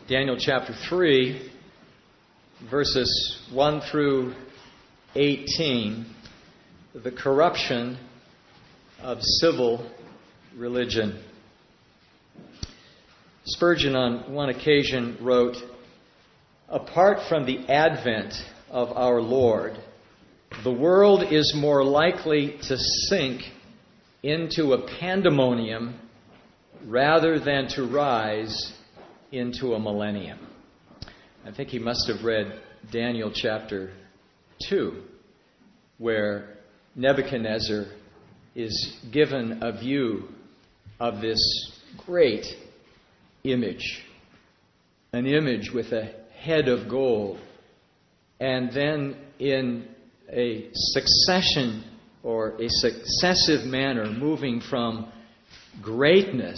Daniel chapter 3, verses 1 through 18, the corruption of civil religion. Spurgeon on one occasion wrote, "Apart from the advent of our Lord, the world is more likely to sink into a pandemonium rather than to rise into a millennium." I think he must have read Daniel chapter 2, where Nebuchadnezzar is given a view of this great image, an image with a head of gold, and then in a succession or a successive manner moving from greatness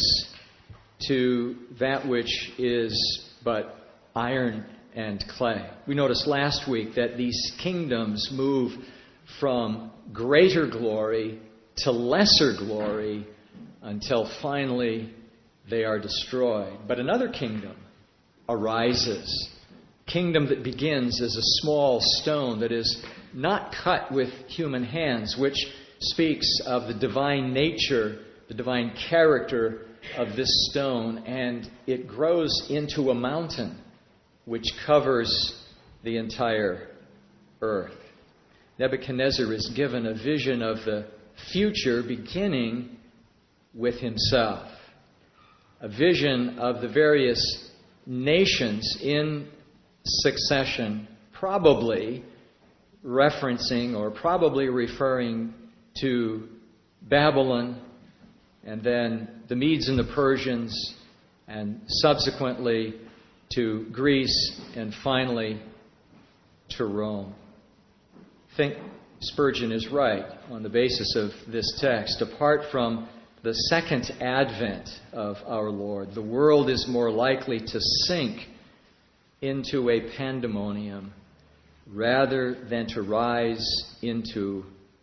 to that which is but iron and clay. We noticed last week that these kingdoms move from greater glory to lesser glory until finally they are destroyed. But another kingdom arises. Kingdom that begins as a small stone that is not cut with human hands, which speaks of the divine nature, the divine character of this stone, and it grows into a mountain which covers the entire earth. Nebuchadnezzar is given a vision of the future beginning with himself, a vision of the various nations in succession, probably referencing or probably referring to Babylon, and then the Medes and the Persians, and subsequently to Greece, and finally to Rome. I think Spurgeon is right on the basis of this text. Apart from the second advent of our Lord, the world is more likely to sink into a pandemonium rather than to rise into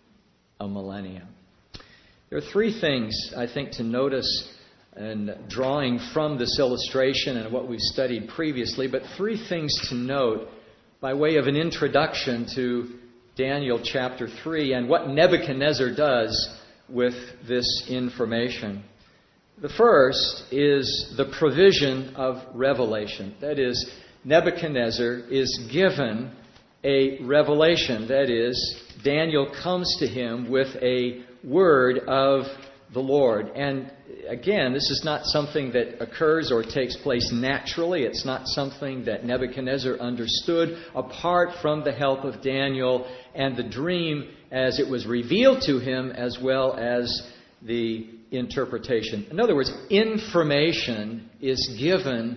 a millennium. There are three things, I think, to notice in drawing from this illustration and what we've studied previously, but three things to note by way of an introduction to Daniel chapter 3 and what Nebuchadnezzar does with this information. The first is the provision of revelation. That is, Nebuchadnezzar is given a revelation. That is, Daniel comes to him with a word of the Lord. And again, this is not something that occurs or takes place naturally. It's not something that Nebuchadnezzar understood apart from the help of Daniel and the dream as it was revealed to him, as well as the interpretation. In other words, information is given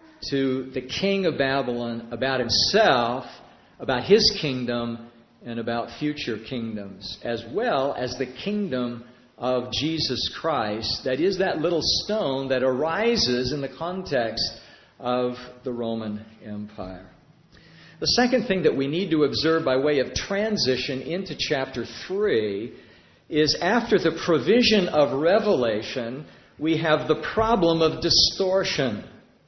to the king of Babylon about himself, about his kingdom, and about future kingdoms, as well as the kingdom of Jesus Christ. That is that little stone that arises in the context of the Roman Empire. The second thing that we need to observe by way of transition into chapter 3 is after the provision of revelation, we have the problem of distortion.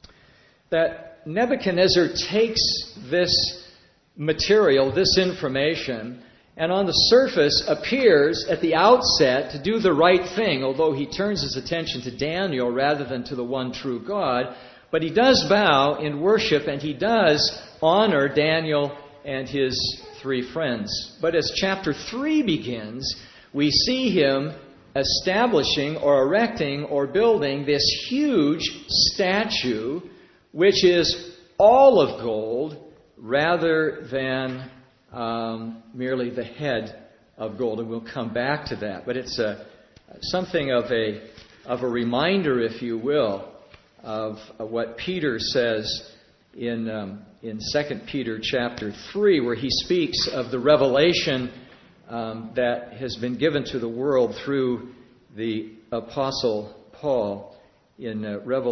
That Nebuchadnezzar takes this material, this information, and on the surface appears at the outset to do the right thing, although he turns his attention to Daniel rather than to the one true God. But he does bow in worship, and he does honor Daniel and his three friends. But as chapter 3 begins, we see him establishing or erecting or building this huge statue, which is all of gold, rather than merely the head of gold. And we'll come back to that. But it's something of a reminder, if you will, of what Peter says in 2 Peter chapter 3, where he speaks of the revelation that has been given to the world through the Apostle Paul in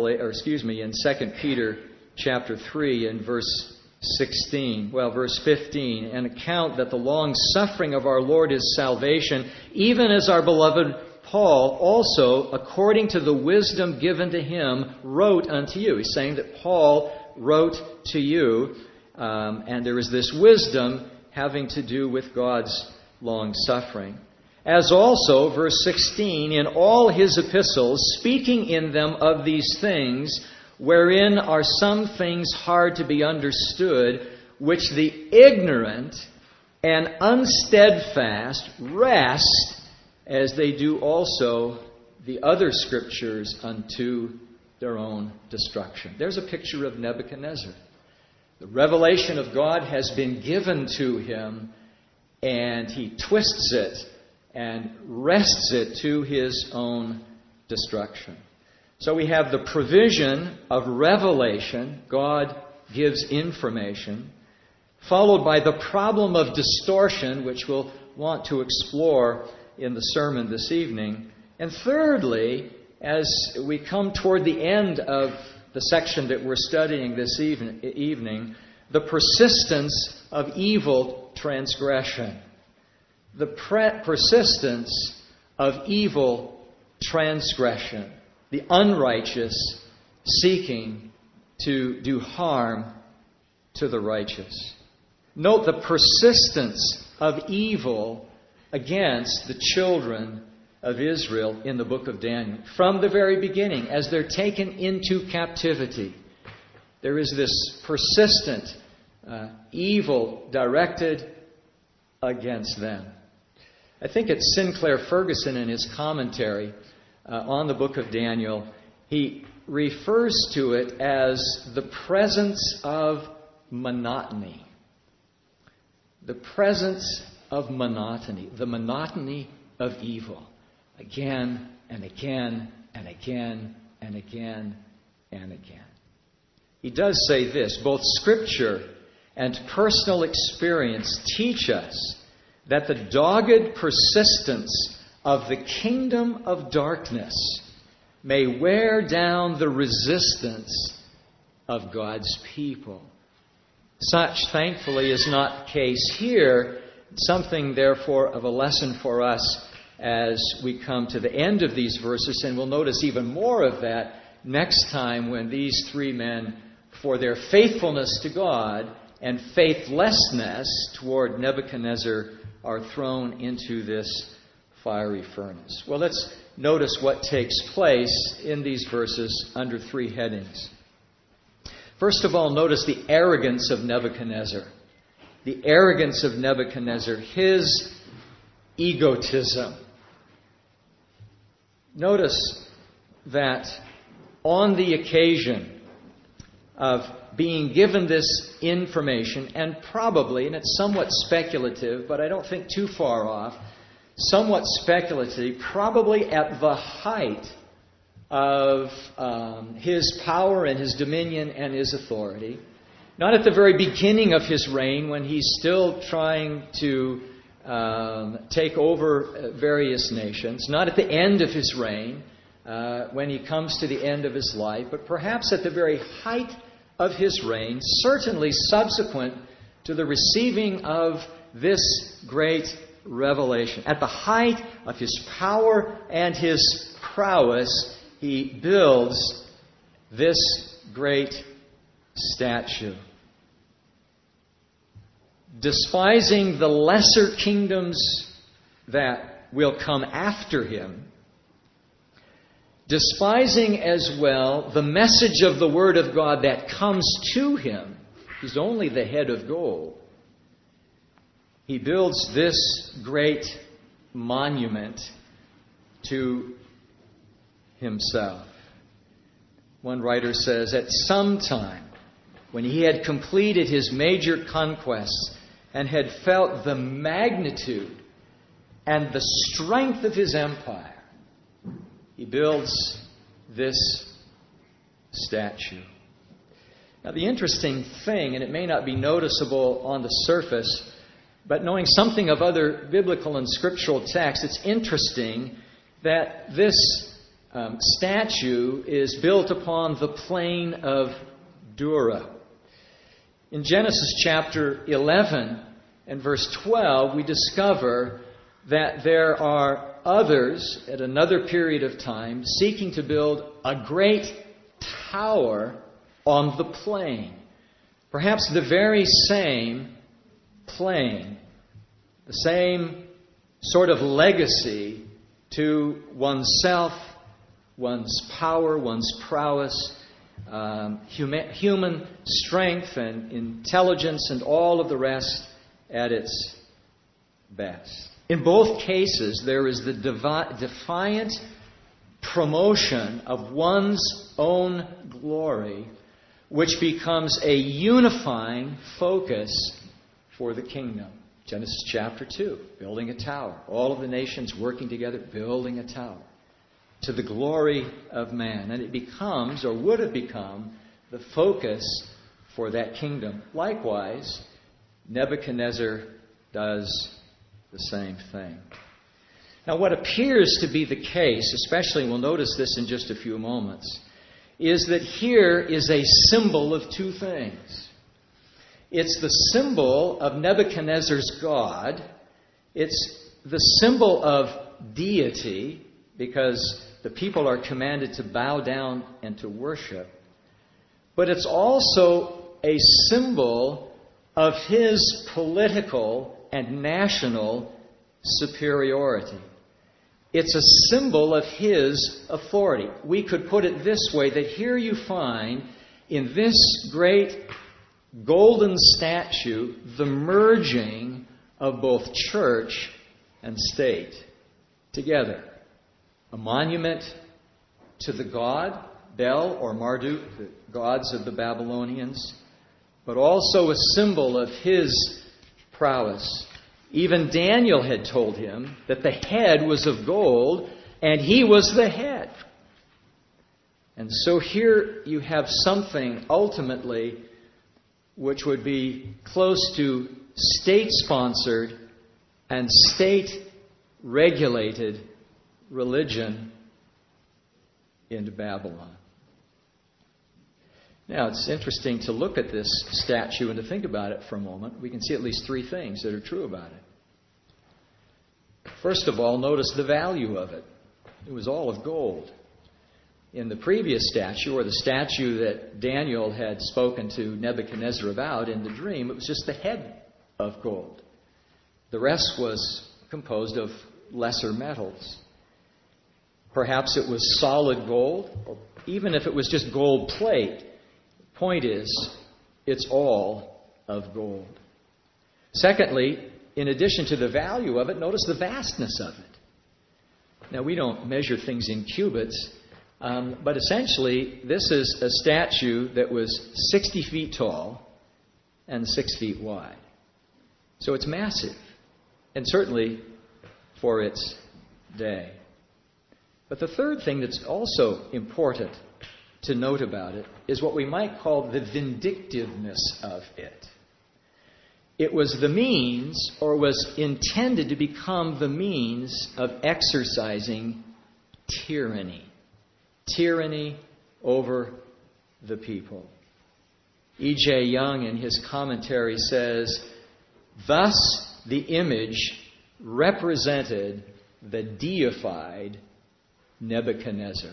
2 Peter chapter 3 and verse 16. Verse 15. "An account that the long suffering of our Lord is salvation, even as our beloved Paul also, according to the wisdom given to him, wrote unto you." He's saying that Paul wrote to you. And there is this wisdom having to do with God's long-suffering. As also, verse 16, in all his epistles, speaking in them of these things, wherein are some things hard to be understood, which the ignorant and unsteadfast wrest, as they do also the other scriptures, unto their own destruction. There's a picture of Nebuchadnezzar. The revelation of God has been given to him, and he twists it and wrests it to his own destruction. So we have the provision of revelation. God gives information, followed by the problem of distortion, which we'll want to explore in the sermon this evening. And thirdly, as we come toward the end of the section that we're studying this evening, the persistence of evil transgression. The persistence of evil transgression. The unrighteous seeking to do harm to the righteous. Note the persistence of evil against the children of Israel in the book of Daniel. From the very beginning, as they're taken into captivity, there is this persistent evil directed against them. I think it's Sinclair Ferguson in his commentary on the book of Daniel. He refers to it as the presence of monotony. The presence of monotony. The monotony of evil. Again and again and again and again and again. He does say this: both Scripture and personal experience teach us that the dogged persistence of the kingdom of darkness may wear down the resistance of God's people. Such, thankfully, is not the case here. Something, therefore, of a lesson for us as we come to the end of these verses, and we'll notice even more of that next time when these three men, for their faithfulness to God and faithlessness toward Nebuchadnezzar, are thrown into this fiery furnace. Well, let's notice what takes place in these verses under three headings. First of all, notice the arrogance of Nebuchadnezzar. The arrogance of Nebuchadnezzar, his egotism. Notice that on the occasion of being given this information, and probably, and it's somewhat speculative, but I don't think too far off, somewhat speculative, probably at the height of his power and his dominion and his authority. Not at the very beginning of his reign, when he's still trying to take over various nations. Not at the end of his reign, when he comes to the end of his life, but perhaps at the very height of his reign, certainly subsequent to the receiving of this great revelation. At the height of his power and his prowess, he builds this great statue. Despising the lesser kingdoms that will come after him, despising as well the message of the Word of God that comes to him, he's only the head of gold. He builds this great monument to himself. One writer says, at some time, when he had completed his major conquests and had felt the magnitude and the strength of his empire, he builds this statue. Now, the interesting thing, and it may not be noticeable on the surface, but knowing something of other biblical and scriptural texts, it's interesting that this statue is built upon the plain of Dura. In Genesis chapter 11 and verse 12, we discover that there are others at another period of time seeking to build a great tower on the plain. Perhaps the very same plane, the same sort of legacy to oneself, one's power, one's prowess, human strength and intelligence and all of the rest at its best. In both cases, there is the defiant promotion of one's own glory, which becomes a unifying focus for the kingdom. Genesis chapter 2, building a tower. All of the nations working together, building a tower to the glory of man. And it becomes, or would have become, the focus for that kingdom. Likewise, Nebuchadnezzar does the same thing. Now, what appears to be the case, especially, we'll notice this in just a few moments, is that here is a symbol of two things. It's the symbol of Nebuchadnezzar's God. It's the symbol of deity, because the people are commanded to bow down and to worship. But it's also a symbol of his political and national superiority. It's a symbol of his authority. We could put it this way, that here you find in this great golden statue the merging of both church and state together. A monument to the god, Bel or Marduk, the gods of the Babylonians, but also a symbol of his prowess. Even Daniel had told him that the head was of gold, and he was the head. And so here you have something ultimately which would be close to state-sponsored and state-regulated religion into Babylon. Now, it's interesting to look at this statue and to think about it for a moment. We can see at least three things that are true about it. First of all, notice the value of it. It was all of gold. In the previous statue, or the statue that Daniel had spoken to Nebuchadnezzar about in the dream, it was just the head of gold. The rest was composed of lesser metals. Perhaps it was solid gold, or even if it was just gold plate. Point is, it's all of gold. Secondly, in addition to the value of it, notice the vastness of it. Now, we don't measure things in cubits, but essentially, this is a statue that was 60 feet tall and 6 feet wide. So it's massive, and certainly for its day. But the third thing that's also important to note about it is what we might call the vindictiveness of it. It was the means, or was intended to become the means of exercising tyranny. Tyranny over the people. E.J. Young in his commentary says, thus the image represented the deified Nebuchadnezzar.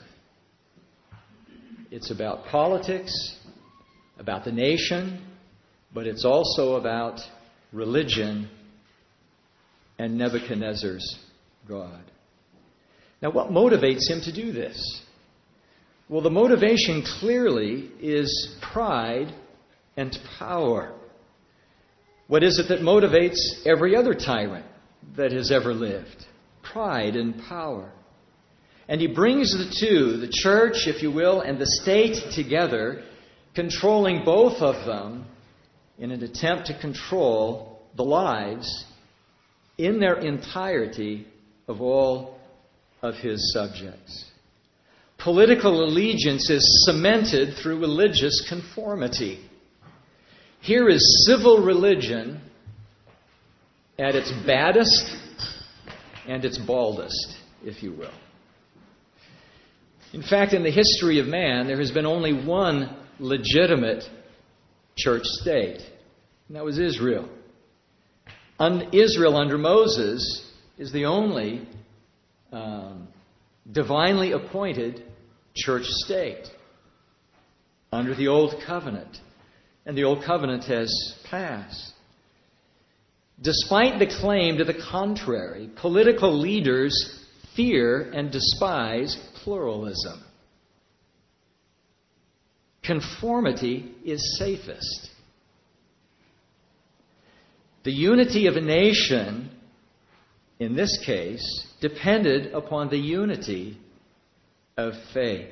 It's about politics, about the nation, but it's also about religion and Nebuchadnezzar's God. Now, what motivates him to do this? Well, the motivation clearly is pride and power. What is it that motivates every other tyrant that has ever lived? Pride and power. And he brings the two, the church, if you will, and the state together, controlling both of them in an attempt to control the lives in their entirety of all of his subjects. Political allegiance is cemented through religious conformity. Here is civil religion at its baddest and its baldest, if you will. In fact, in the history of man, there has been only one legitimate church state, and that was Israel. Israel under Moses is the only divinely appointed church state. under the Old Covenant. And the Old Covenant has passed. Despite the claim to the contrary, political leaders fear and despise pluralism. Conformity is safest. The unity of a nation, in this case, depended upon the unity of faith.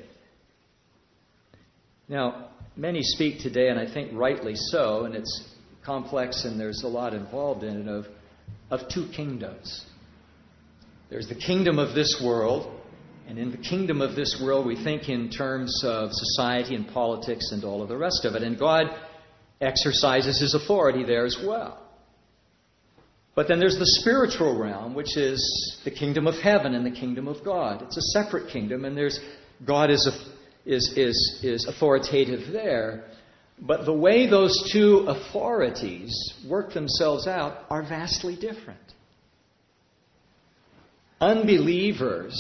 Now, many speak today, and I think rightly so, and it's complex and there's a lot involved in it, of two kingdoms. There's the kingdom of this world, and in the kingdom of this world we think in terms of society and politics and all of the rest of it. And God exercises His authority there as well. But then there's the spiritual realm, which is the kingdom of heaven and the kingdom of God. It's a separate kingdom, and God is authoritative there. But the way those two authorities work themselves out are vastly different. Unbelievers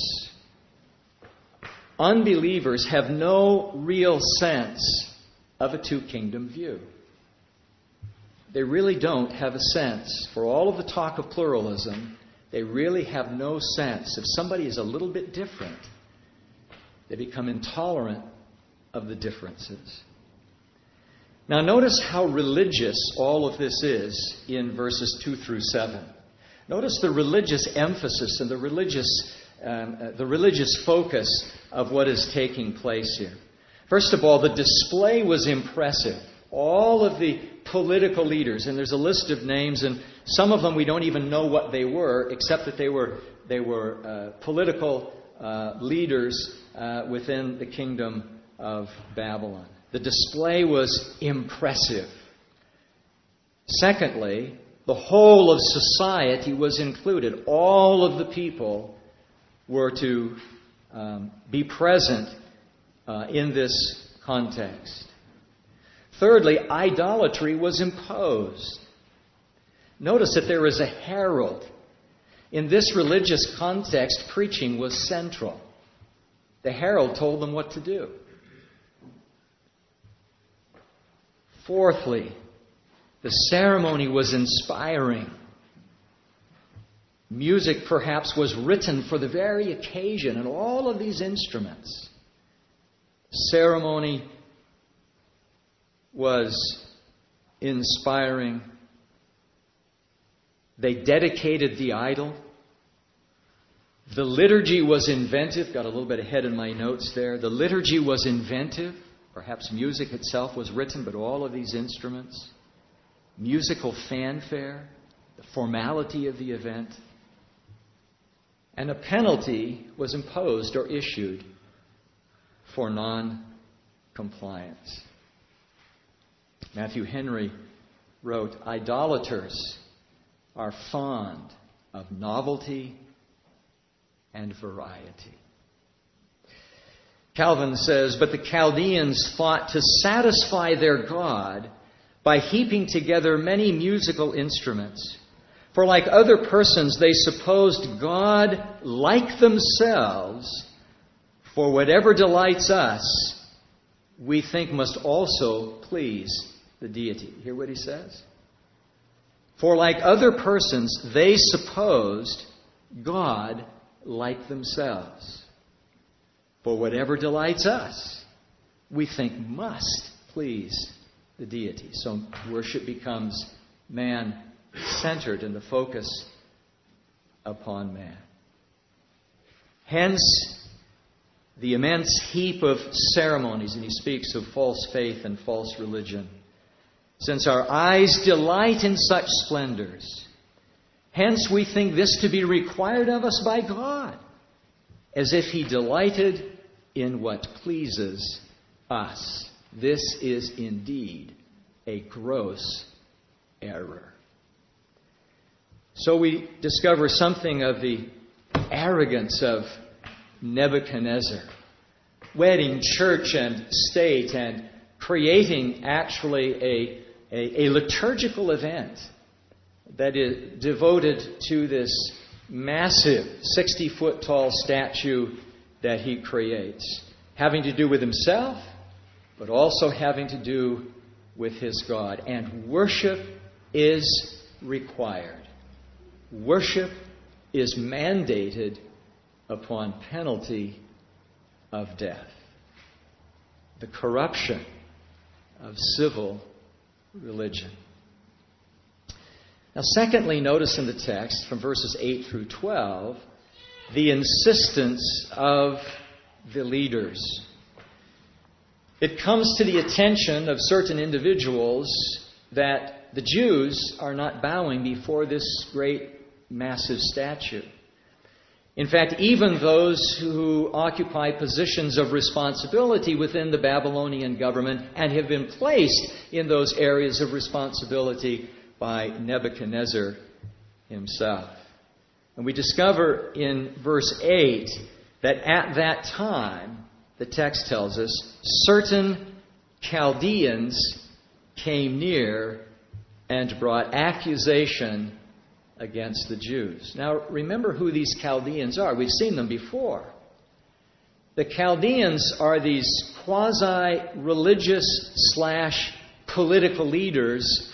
have no real sense of a two-kingdom view. They really don't have a sense. For all of the talk of pluralism, they really have no sense. If somebody is a little bit different, they become intolerant of the differences. Now notice how religious all of this is in verses 2 through 7. Notice the religious emphasis and the religious focus of what is taking place here. First of all, the display was impressive. All of the political leaders, and there's a list of names, and some of them we don't even know what they were, except that they were political leaders within the kingdom of Babylon. The display was impressive. Secondly, the whole of society was included. All of the people were to be present in this context. Thirdly, idolatry was imposed. Notice that there is a herald. In this religious context, preaching was central. The herald told them what to do. Fourthly, the ceremony was inspiring. Music perhaps was written for the very occasion, and all of these instruments. Ceremony was inspiring. They dedicated the idol. The liturgy was inventive. Got a little bit ahead in my notes there. The liturgy was inventive. Perhaps music itself was written, but all of these instruments. Musical fanfare. The formality of the event. And a penalty was imposed or issued for non-compliance. Matthew Henry wrote, "Idolaters are fond of novelty and variety." Calvin says, "But the Chaldeans thought to satisfy their God by heaping together many musical instruments. For like other persons, they supposed God, like themselves, for whatever delights us, we think must also please the deity." Hear what he says? For like other persons, they supposed God like themselves. For whatever delights us, we think must please the deity. So worship becomes man-centered and the focus upon man. Hence, the immense heap of ceremonies, and he speaks of false faith and false religion. Since our eyes delight in such splendors, hence we think this to be required of us by God, as if He delighted in what pleases us. This is indeed a gross error. So we discover something of the arrogance of Nebuchadnezzar, wedding church and state and creating actually a liturgical event that is devoted to this massive 60-foot tall statue that he creates, having to do with himself but also having to do with his God. And worship is required. Worship is mandated upon penalty of death. The corruption of civil religion. Now, secondly, notice in the text from verses 8 through 12, the insistence of the leaders. It comes to the attention of certain individuals that the Jews are not bowing before this great, massive statue. In fact, even those who occupy positions of responsibility within the Babylonian government and have been placed in those areas of responsibility by Nebuchadnezzar himself. And we discover in verse 8 that at that time, the text tells us, certain Chaldeans came near and brought accusation against the Jews. Now, remember who these Chaldeans are. We've seen them before. The Chaldeans are these quasi-religious / political leaders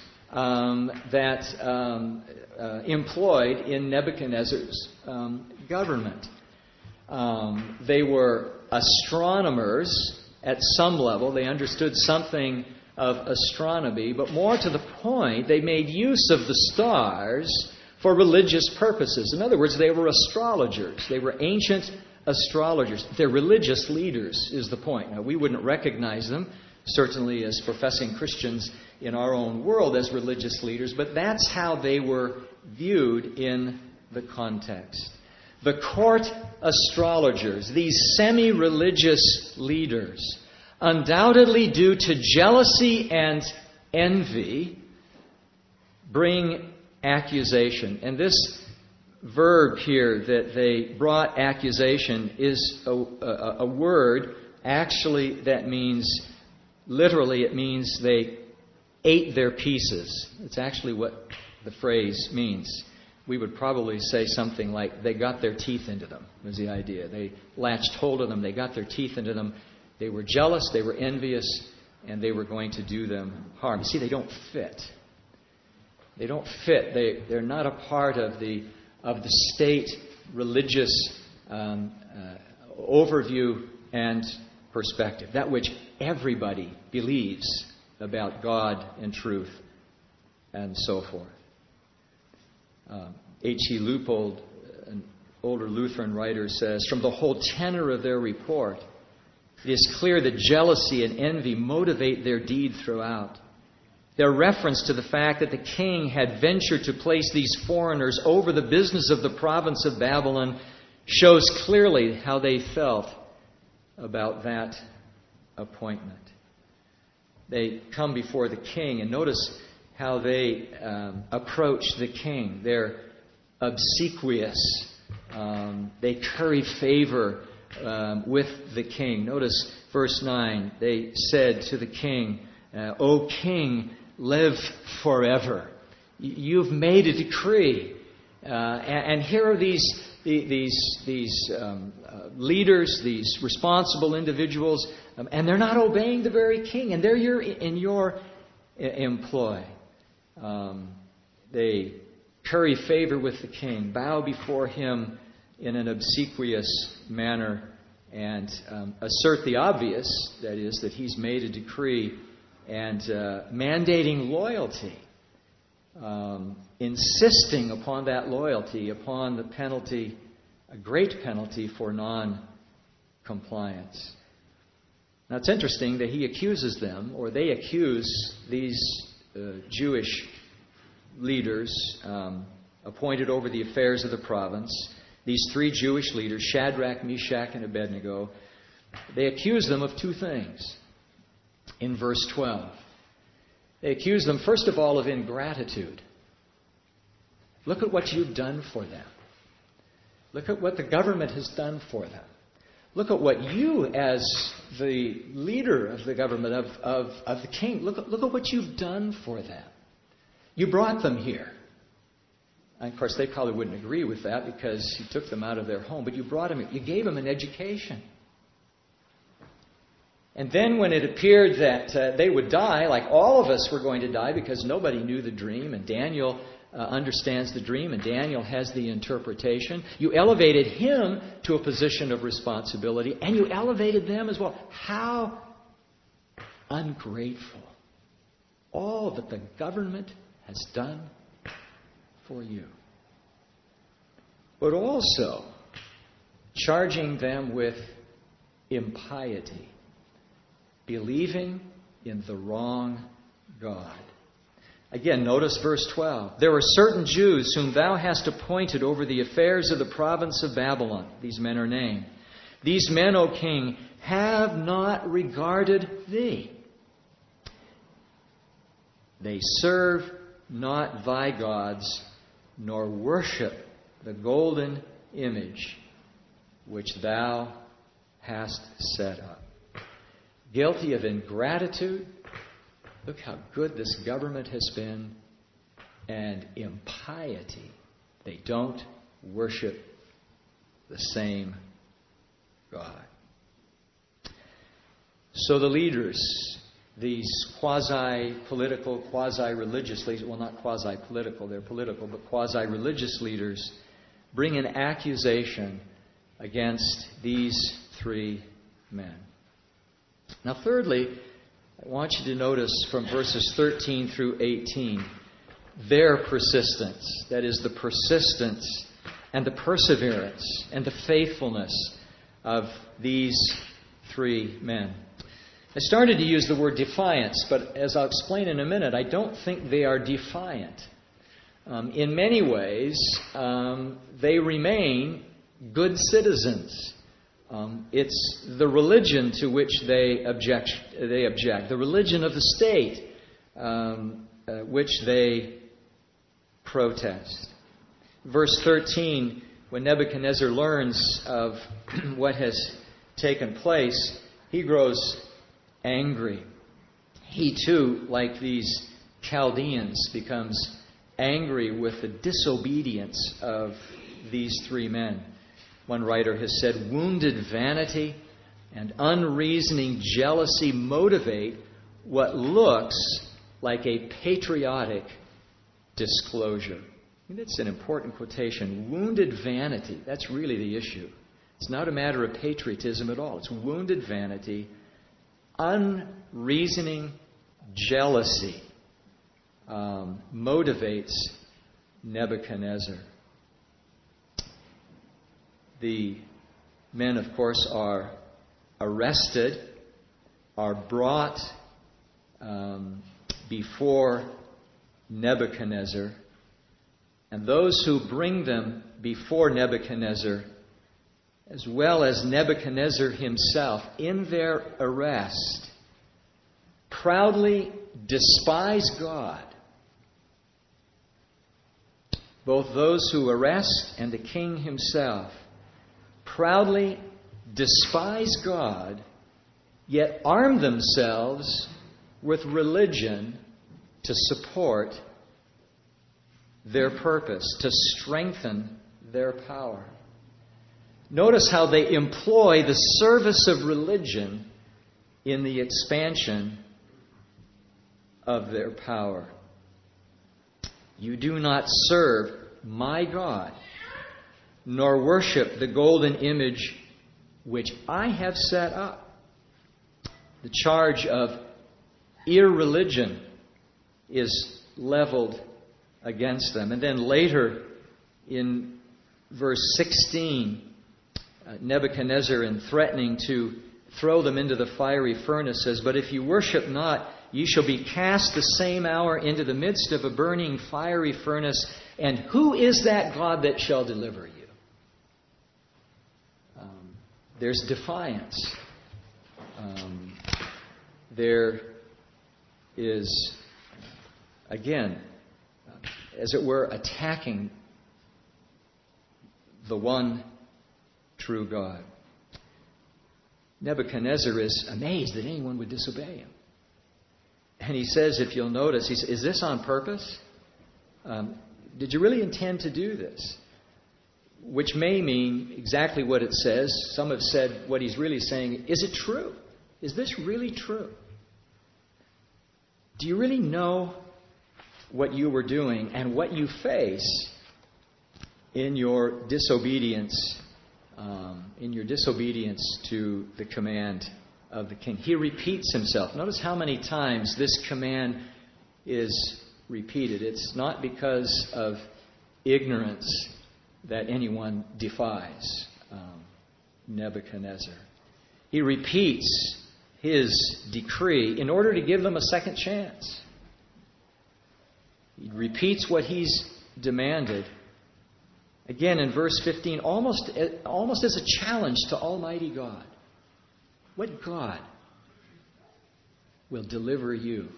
that employed in Nebuchadnezzar's government. They were astronomers at some level. They understood something of astronomy, but more to the point, they made use of the stars for religious purposes. In other words, they were astrologers. They were ancient astrologers. They're religious leaders, is the point. Now, we wouldn't recognize them, certainly as professing Christians in our own world as religious leaders, but that's how they were viewed in the context. The court astrologers, these semi-religious leaders, undoubtedly due to jealousy and envy, bring accusation. And this verb here that they brought accusation is a word actually that means, literally it means they ate their pieces. It's actually what the phrase means. We would probably say something like, they got their teeth into them, was the idea. They latched hold of them, they got their teeth into them. They were jealous, they were envious, and they were going to do them harm. You see, they don't fit. They don't fit. They're not a part of the state religious overview and perspective, that which everybody believes about God and truth and so forth. H.E. Leupold, an older Lutheran writer, says, from the whole tenor of their report, it is clear that jealousy and envy motivate their deed throughout. Their reference to the fact that the king had ventured to place these foreigners over the business of the province of Babylon shows clearly how they felt about that appointment. They come before the king, and notice how they approach the king. They're obsequious. They curry favor with the king. Notice verse 9. They said to the king, O king, live forever. You've made a decree. And here are these leaders, these responsible individuals, and they're not obeying the very king, and they're in your employ. They curry favor with the king, bow before him in an obsequious manner, and assert the obvious, that is, that he's made a decree, and mandating loyalty, insisting upon that loyalty, upon the penalty, a great penalty for non-compliance. Now it's interesting that he accuses them, or they accuse these Jewish leaders appointed over the affairs of the province, these three Jewish leaders, Shadrach, Meshach, and Abednego. They accuse them of two things in verse 12. They accuse them, first of all, of ingratitude. Look at what you've done for them. Look at what the government has done for them. Look at what you, as the leader of the government, of the king, look at what you've done for them. You brought them here. And of course, they probably wouldn't agree with that because you took them out of their home, but you brought them here. You gave them an education. And then when it appeared that they would die, like all of us were going to die because nobody knew the dream, and Daniel understands the dream, and Daniel has the interpretation, you elevated him to a position of responsibility, and you elevated them as well. How ungrateful. All that the government has done for you. But also charging them with impiety, believing in the wrong God. Again, notice verse 12. There are certain Jews whom thou hast appointed over the affairs of the province of Babylon. These men are named. These men, O king, have not regarded thee. They serve not thy gods, nor worship the golden image which thou hast set up. Guilty of ingratitude. Look how good this government has been. And impiety. They don't worship the same God. So the leaders, these quasi-political, quasi-religious leaders, well, not quasi-political, they're political, but quasi-religious leaders, bring an accusation against these three men. Now, thirdly, I want you to notice from verses 13 through 18, their persistence. That is, the persistence and the perseverance and the faithfulness of these three men. I started to use the word defiance, but as I'll explain in a minute, I don't think they are defiant. In many ways, they remain good citizens. It's the religion to which they object. The religion of the state, which they protest. Verse 13, when Nebuchadnezzar learns of what has taken place, he grows angry. He too, like these Chaldeans, becomes angry with the disobedience of these three men. One writer has said, wounded vanity and unreasoning jealousy motivate what looks like a patriotic disclosure. That's an important quotation. Wounded vanity, that's really the issue. It's not a matter of patriotism at all. It's wounded vanity, unreasoning jealousy motivates Nebuchadnezzar. The men, of course, are arrested, are brought before Nebuchadnezzar, and those who bring them before Nebuchadnezzar, as well as Nebuchadnezzar himself, in their arrest, proudly despise God. Both those who arrest and the king himself proudly despise God, yet arm themselves with religion to support their purpose, to strengthen their power. Notice how they employ the service of religion in the expansion of their power. You do not serve my God, nor worship the golden image which I have set up. The charge of irreligion is leveled against them. And then later in verse 16, Nebuchadnezzar, in threatening to throw them into the fiery furnace, says, "But if you worship not, ye shall be cast the same hour into the midst of a burning fiery furnace. And who is that God that shall deliver you?" There's defiance. There is, again, as it were, attacking the one true God. Nebuchadnezzar is amazed that anyone would disobey him. And he says, if you'll notice, he says, "Is this on purpose? Did you really intend to do this?" Which may mean exactly what it says. Some have said what he's really saying, is it true? is this really true? Do you really know what you were doing and what you face in your disobedience to the command of the king? He repeats himself. Notice how many times this command is repeated. It's not because of ignorance that anyone defies Nebuchadnezzar. He repeats his decree in order to give them a second chance. He repeats what he's demanded. Again, in verse 15, almost as a challenge to Almighty God. What God will deliver you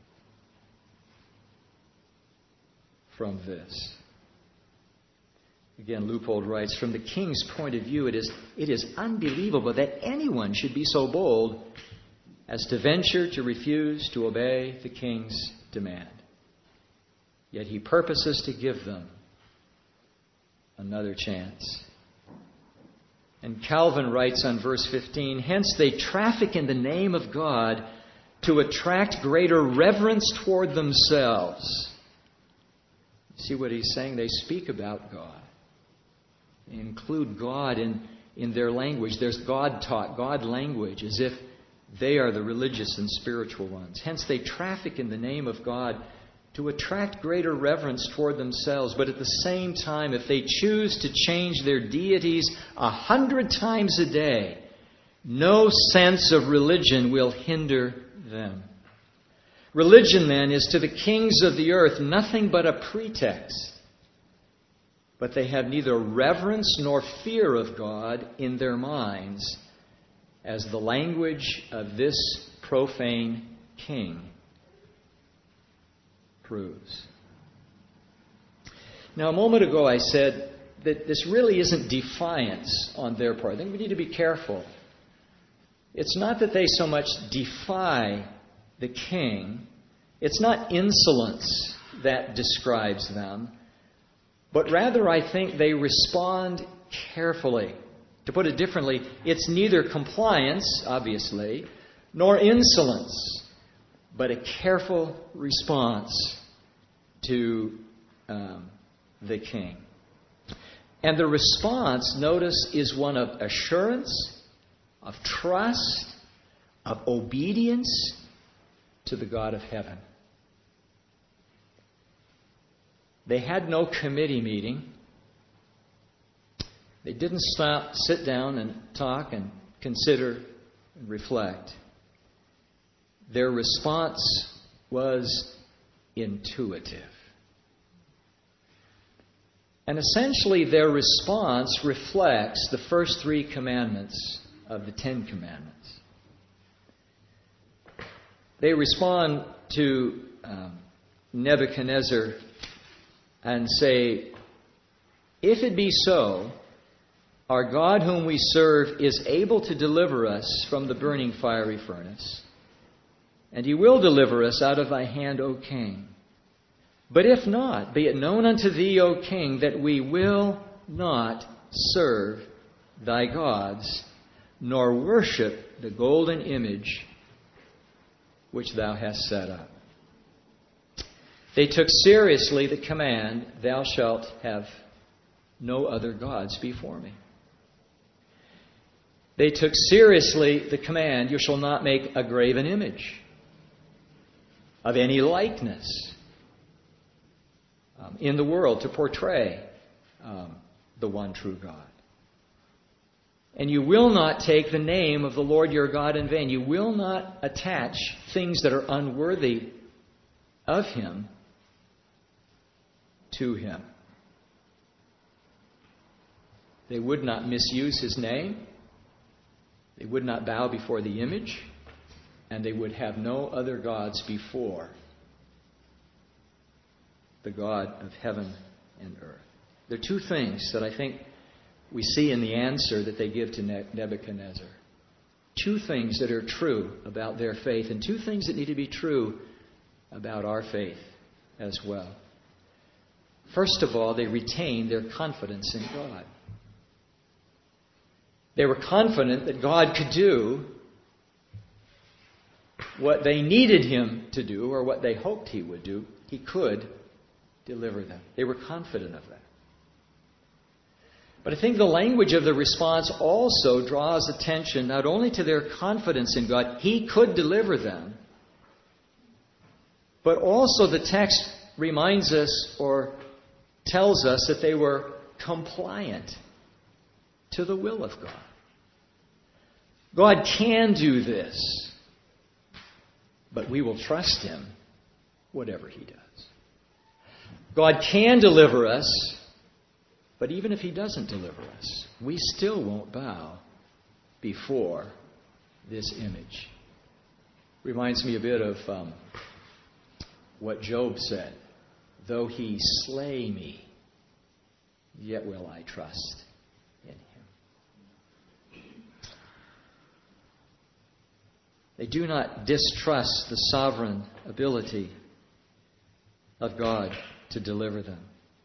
from this? Again, Leupold writes, from the king's point of view, it is unbelievable that anyone should be so bold as to venture to refuse to obey the king's demand. Yet he purposes to give them another chance. And Calvin writes on verse 15, hence they traffic in the name of God to attract greater reverence toward themselves. See what he's saying? They speak about God. They include God in their language. There's God talk, God language, as if they are the religious and spiritual ones. Hence they traffic in the name of God to attract greater reverence toward themselves. But at the same time, if they choose to change their deities 100 times a day, no sense of religion will hinder them. Religion, then, is to the kings of the earth nothing but a pretext. But they have neither reverence nor fear of God in their minds, as the language of this profane king proves. Now, a moment ago I said that this really isn't defiance on their part. I think we need to be careful. It's not that they so much defy the king. It's not insolence that describes them. But rather, I think they respond carefully. To put it differently, it's neither compliance, obviously, nor insolence, but a careful response to the king. And the response, notice, is one of assurance, of trust, of obedience to the God of heaven. They had no committee meeting. They didn't sit down and talk and consider and reflect. Their response was intuitive. And essentially their response reflects the first 3 commandments of the 10 Commandments. They respond to Nebuchadnezzar and say, if it be so, our God whom we serve is able to deliver us from the burning fiery furnace, and he will deliver us out of thy hand, O king. But if not, be it known unto thee, O king, that we will not serve thy gods, nor worship the golden image which thou hast set up. They took seriously the command, thou shalt have no other gods before me. They took seriously the command, you shall not make a graven image of any likeness in the world to portray the one true God. And you will not take the name of the Lord your God in vain. You will not attach things that are unworthy of him to him. They would not misuse his name. They would not bow before the image. And they would have no other gods before the God of heaven and earth. There are 2 things that I think we see in the answer that they give to Nebuchadnezzar. 2 things that are true about their faith, and 2 things that need to be true about our faith as well. First of all, they retained their confidence in God. They were confident that God could do what they needed him to do or what they hoped he would do, he could deliver them. They were confident of that. But I think the language of the response also draws attention not only to their confidence in God, he could deliver them, but also the text reminds us or tells us that they were compliant to the will of God. God can do this, but we will trust him whatever he does. God can deliver us, but even if he doesn't deliver us, we still won't bow before this image. Reminds me a bit of what Job said. Though he slay me, yet will I trust in him. They do not distrust the sovereign ability of God to deliver them.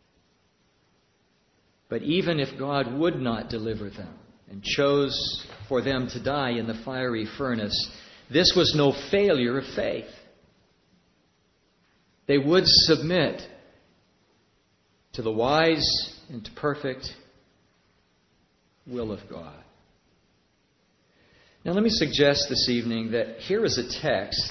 But even if God would not deliver them and chose for them to die in the fiery furnace, this was no failure of faith. They would submit to the wise and to perfect will of God. Now let me suggest this evening that here is a text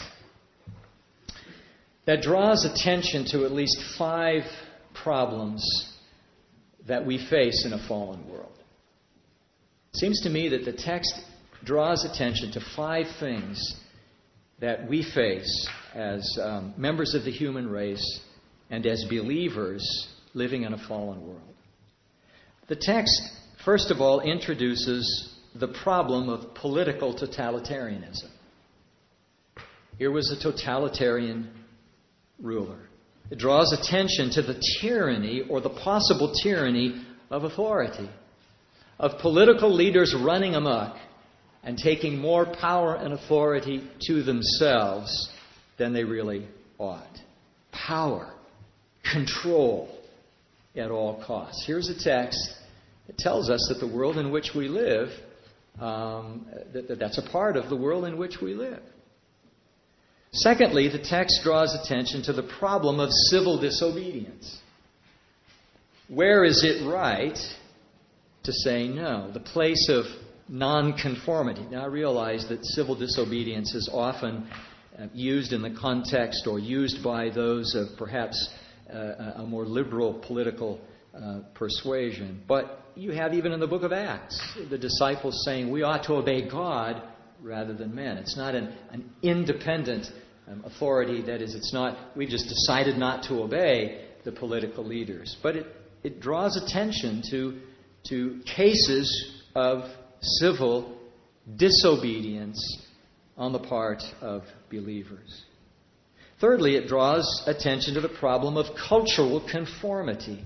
that draws attention to at least 5 problems that we face in a fallen world. It seems to me that the text draws attention to 5 things that we face as members of the human race and as believers living in a fallen world. The text, first of all, introduces the problem of political totalitarianism. Here was a totalitarian ruler. It draws attention to the tyranny or the possible tyranny of authority, of political leaders running amok and taking more power and authority to themselves than they really ought. Power, control at all costs. Here's a text that tells us that the world in which we live, that's a part of the world in which we live. Secondly, the text draws attention to the problem of civil disobedience. Where is it right to say no? The place of nonconformity. Now I realize that civil disobedience is often used in the context or used by those of perhaps a more liberal political persuasion. But you have even in the book of Acts, the disciples saying we ought to obey God rather than men. It's not an independent authority. That is, it's not, we've just decided not to obey the political leaders. But it draws attention to cases of civil disobedience on the part of believers. Thirdly, it draws attention to the problem of cultural conformity.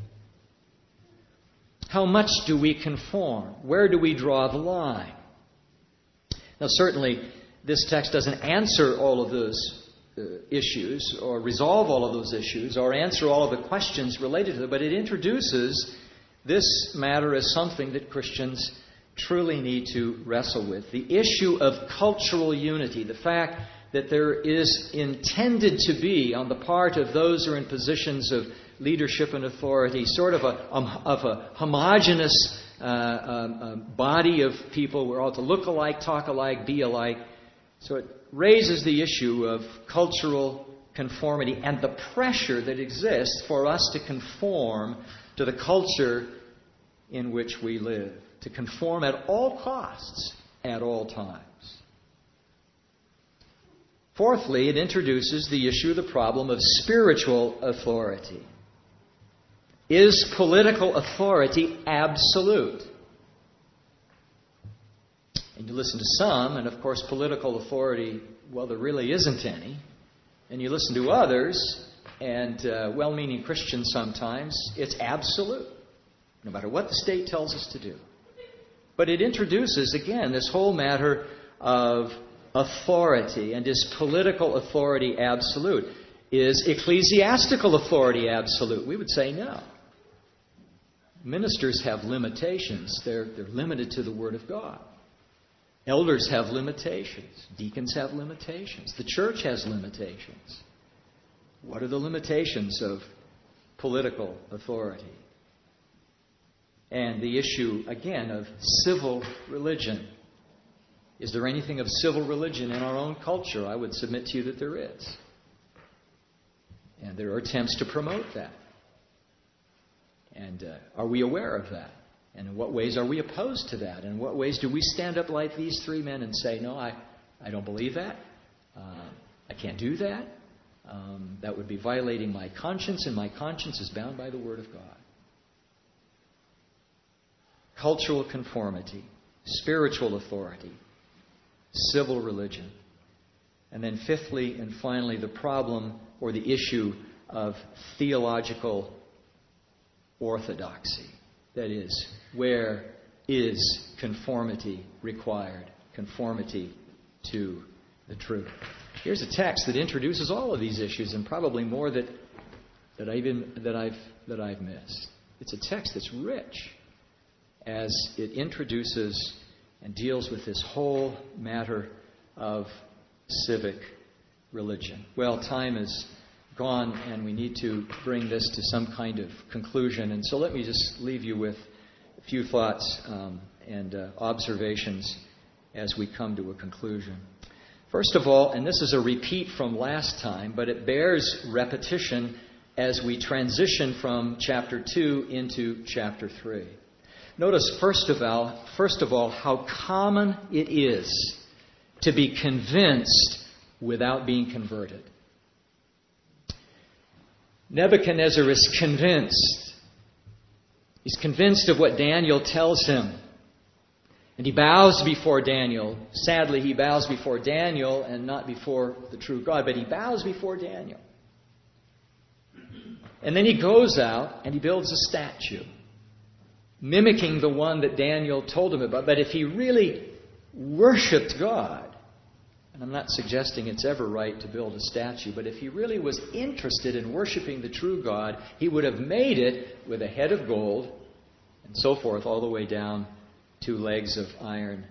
How much do we conform? Where do we draw the line? Now, certainly, this text doesn't answer all of those issues or resolve all of those issues or answer all of the questions related to them, but it introduces this matter as something that Christians truly need to wrestle with. The issue of cultural unity, the fact that there is intended to be on the part of those who are in positions of leadership and authority sort of a homogeneous body of people. We're all to look alike, talk alike, be alike. So it raises the issue of cultural conformity and the pressure that exists for us to conform to the culture in which we live, to conform at all costs, at all times. Fourthly, it introduces the issue of the problem of spiritual authority. Is political authority absolute? And you listen to some, and of course political authority, well, there really isn't any. And you listen to others, and well-meaning Christians sometimes, it's absolute, no matter what the state tells us to do. But it introduces, again, this whole matter of authority. And is political authority absolute? Is ecclesiastical authority absolute? We would say no. Ministers have limitations. They're limited to the Word of God. Elders have limitations. Deacons have limitations. The church has limitations. What are the limitations of political authority? And the issue, again, of civil religion. Is there anything of civil religion in our own culture? I would submit to you that there is. And there are attempts to promote that. And are we aware of that? And in what ways are we opposed to that? And in what ways do we stand up like these three men and say, no, I don't believe that. I can't do that. That would be violating my conscience, and my conscience is bound by the Word of God. Cultural conformity, spiritual authority, civil religion. And then fifthly and finally, the problem or the issue of theological orthodoxy. That is, where is conformity required? Conformity to the truth. Here's a text that introduces all of these issues, and probably more that I've missed. It's a text that's rich as it introduces and deals with this whole matter of civic religion. Well, time is gone, and we need to bring this to some kind of conclusion. And so let me just leave you with a few thoughts and observations as we come to a conclusion. First of all, and this is a repeat from last time, but it bears repetition as we transition from chapter 2 into chapter 3. Notice, first of all, how common it is to be convinced without being converted. Nebuchadnezzar is convinced. He's convinced of what Daniel tells him. And he bows before Daniel. Sadly, he bows before Daniel and not before the true God, but he bows before Daniel. And then he goes out and he builds a statue, mimicking the one that Daniel told him about. But if he really worshipped God, and I'm not suggesting it's ever right to build a statue, but if he really was interested in worshiping the true God, he would have made it with a head of gold and so forth, all the way down to legs of iron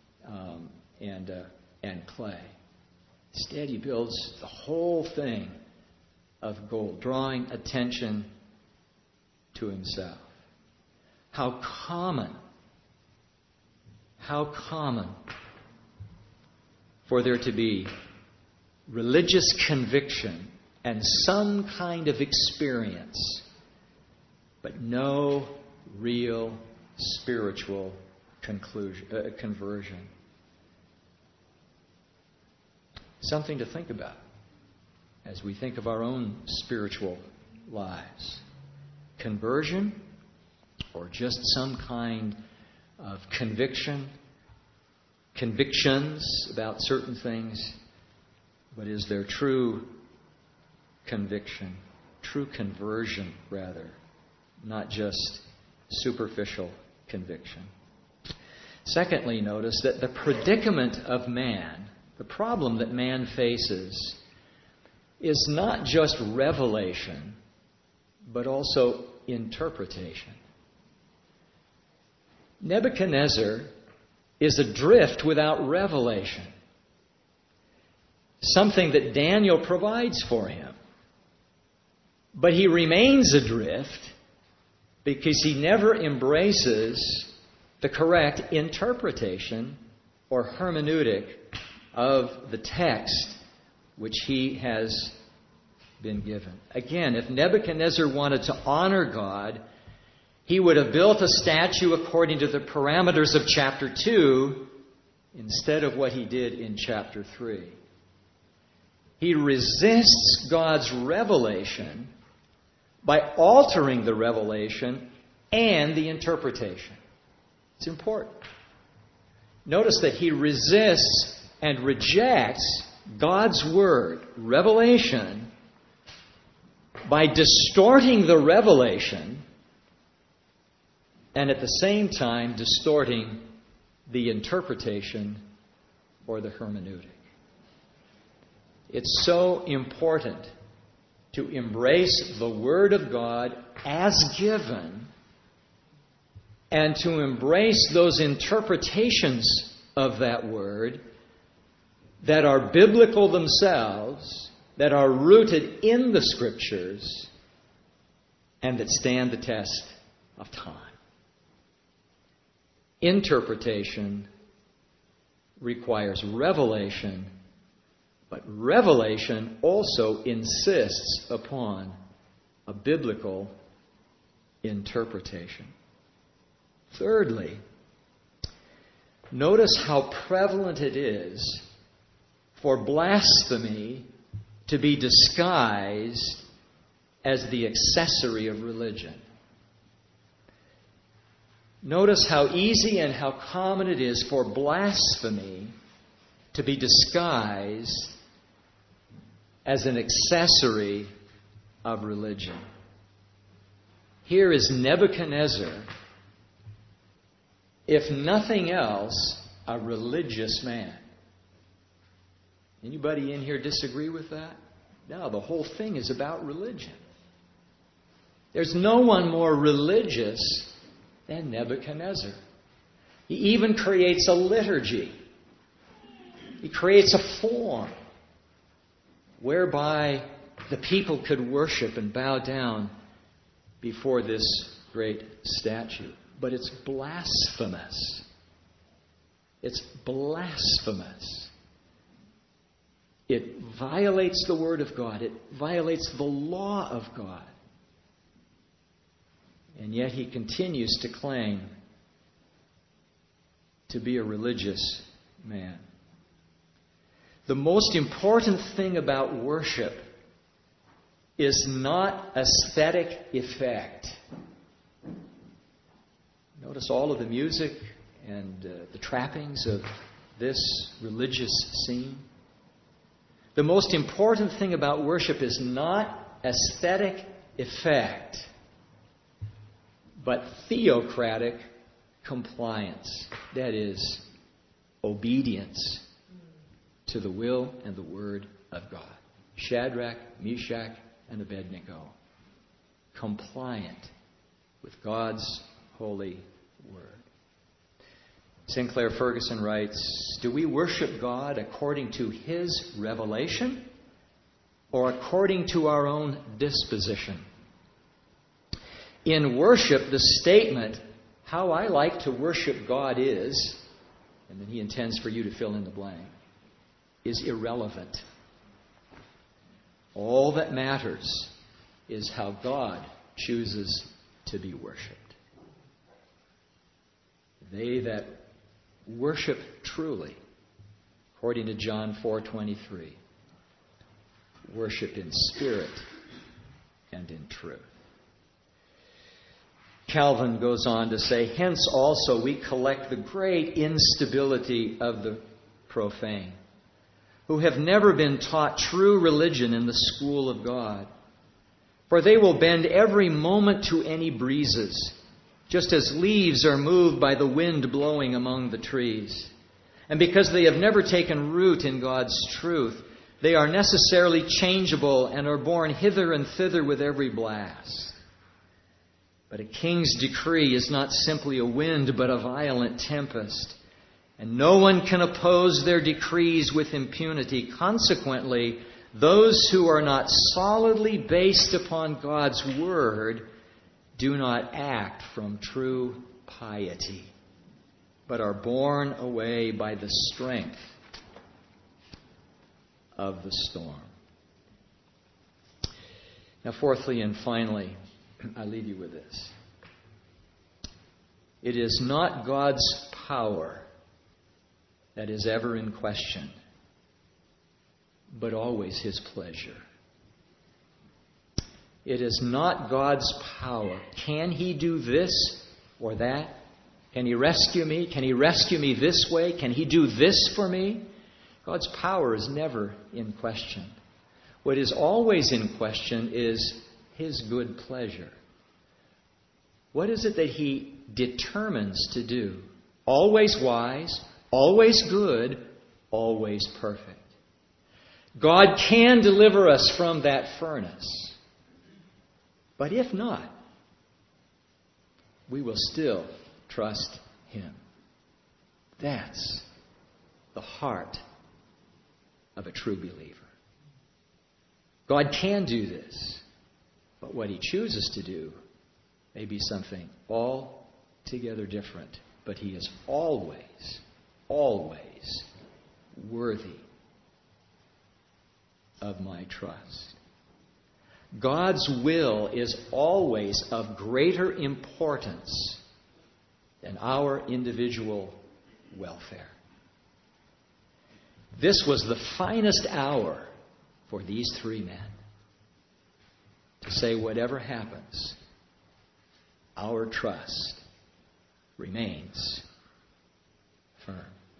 and clay. Instead, he builds the whole thing of gold, drawing attention to himself. How common for there to be religious conviction and some kind of experience, but no real spiritual conversion. Something to think about as we think of our own spiritual lives. Conversion, or just some kind of convictions about certain things, but is there true conviction, true conversion rather, not just superficial conviction? Secondly, notice that the predicament of man, the problem that man faces, is not just revelation, but also interpretation. Nebuchadnezzar is adrift without revelation, something that Daniel provides for him. But he remains adrift because he never embraces the correct interpretation or hermeneutic of the text which he has been given. Again, if Nebuchadnezzar wanted to honor God, he would have built a statue according to the parameters of chapter 2 instead of what he did in chapter 3. He resists God's revelation by altering the revelation and the interpretation. It's important. Notice that he resists and rejects God's word, revelation, by distorting the revelation and at the same time distorting the interpretation or the hermeneutic. It's so important to embrace the Word of God as given and to embrace those interpretations of that word that are biblical themselves, that are rooted in the Scriptures, and that stand the test of time. Interpretation requires revelation, but revelation also insists upon a biblical interpretation. Thirdly, notice how prevalent it is for blasphemy to be disguised as the accessory of religion. Notice how easy and how common it is for blasphemy to be disguised as an accessory of religion. Here is Nebuchadnezzar, if nothing else, a religious man. Anybody in here disagree with that? No, the whole thing is about religion. There's no one more religious than Nebuchadnezzar. He even creates a liturgy. He creates a form whereby the people could worship and bow down before this great statue. But it's blasphemous. It's blasphemous. It violates the Word of God. It violates the law of God. And yet he continues to claim to be a religious man. The most important thing about worship is not aesthetic effect. Notice all of the music and the trappings of this religious scene. The most important thing about worship is not aesthetic effect, but theocratic compliance. That is, obedience to the will and the word of God. Shadrach, Meshach, and Abednego. Compliant with God's holy word. Sinclair Ferguson writes, do we worship God according to His revelation or according to our own disposition? In worship, the statement, how I like to worship God is, and then he intends for you to fill in the blank, is irrelevant. All that matters is how God chooses to be worshipped. They that worship truly, according to John 4:23, worship in spirit and in truth. Calvin goes on to say, hence also we collect the great instability of the profane, who have never been taught true religion in the school of God. For they will bend every moment to any breezes, just as leaves are moved by the wind blowing among the trees. And because they have never taken root in God's truth, they are necessarily changeable and are borne hither and thither with every blast. But a king's decree is not simply a wind, but a violent tempest. And no one can oppose their decrees with impunity. Consequently, those who are not solidly based upon God's word do not act from true piety, but are borne away by the strength of the storm. Now, fourthly and finally, I leave you with this. It is not God's power that is ever in question, but always His pleasure. It is not God's power. Can He do this or that? Can He rescue me? Can He rescue me this way? Can He do this for me? God's power is never in question. What is always in question is His good pleasure. What is it that He determines to do? Always wise, always good, always perfect. God can deliver us from that furnace. But if not, we will still trust Him. That's the heart of a true believer. God can do this, but what He chooses to do may be something altogether different. But He is always, always worthy of my trust. God's will is always of greater importance than our individual welfare. This was the finest hour for these three men to say, whatever happens, our trust remains firm.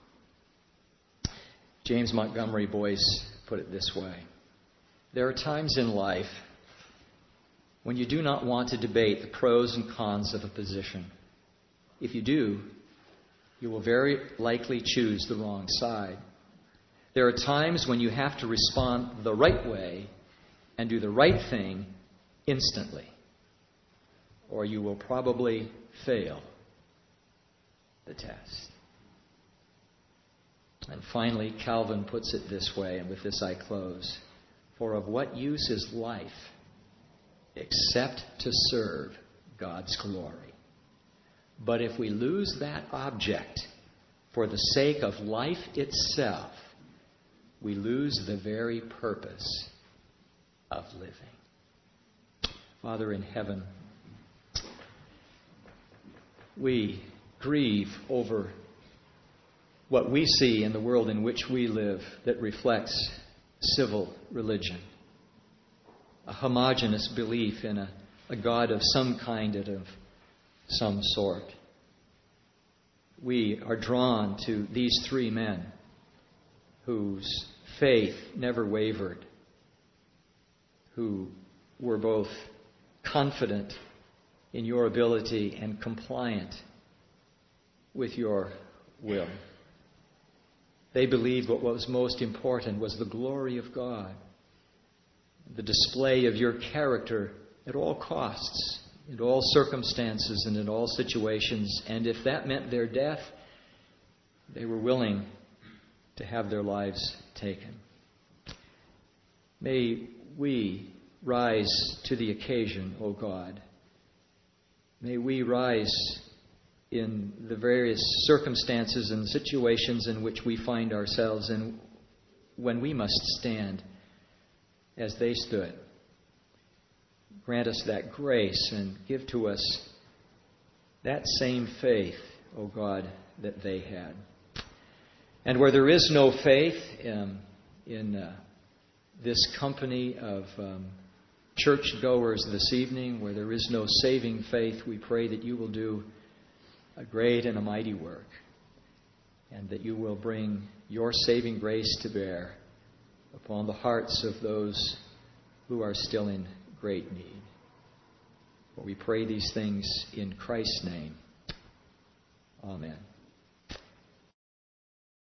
James Montgomery Boyce put it this way: there are times in life when you do not want to debate the pros and cons of a position. If you do, you will very likely choose the wrong side. There are times when you have to respond the right way and do the right thing instantly, or you will probably fail the test. And finally, Calvin puts it this way, and with this I close: for of what use is life except to serve God's glory? But if we lose that object for the sake of life itself, we lose the very purpose of living. Father in heaven, we grieve over what we see in the world in which we live that reflects civil religion, a homogeneous belief in a God of some kind and of some sort. We are drawn to these three men whose faith never wavered, who were both confident in your ability and compliant with your will. They believed what was most important was the glory of God, the display of your character at all costs, in all circumstances and in all situations. And if that meant their death, they were willing to have their lives taken. May we rise to the occasion, O God. May we rise in the various circumstances and situations in which we find ourselves, and when we must stand as they stood. Grant us that grace and give to us that same faith, O God, that they had. And where there is no faith in this company of churchgoers this evening, where there is no saving faith, we pray that you will do a great and a mighty work, and that you will bring your saving grace to bear upon the hearts of those who are still in great need. For we pray these things in Christ's name. Amen.